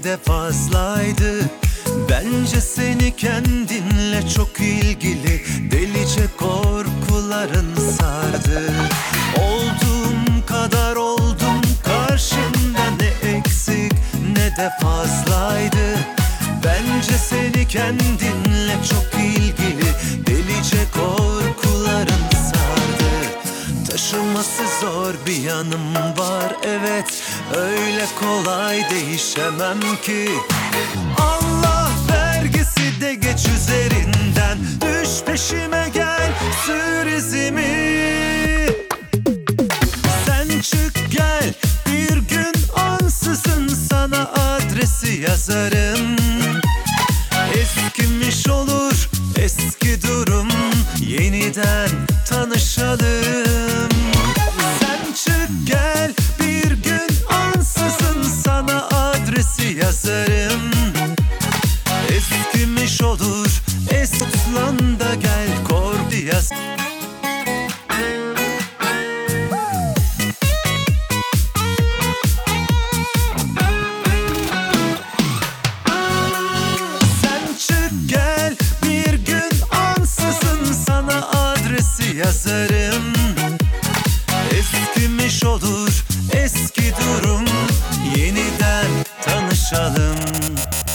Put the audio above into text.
de fazlaydı. Bence seni kendinle çok ilgili delice korkuların sardı. Olduğum kadar oldum karşında, ne eksik ne de fazlaydı. Bence seni kendinle çok ilgili delice korkuların sardı. Taşıması zor bir yanım var, evet, öyle kolay değişemem ki. Allah vergisi de geç üzerinden, düş peşime gel, sür izimi. Sen çık gel, bir gün ansızın sana adresi yazarım. Eskimiş olur eski durum, yeniden tanışalım. Sen çık gel, bir gün ansızın sana adresi yazarım. Eskimiş olur eslan da gel, Kordiyas. Yazarım. Eskimiş olur eski durum, yeniden tanışalım.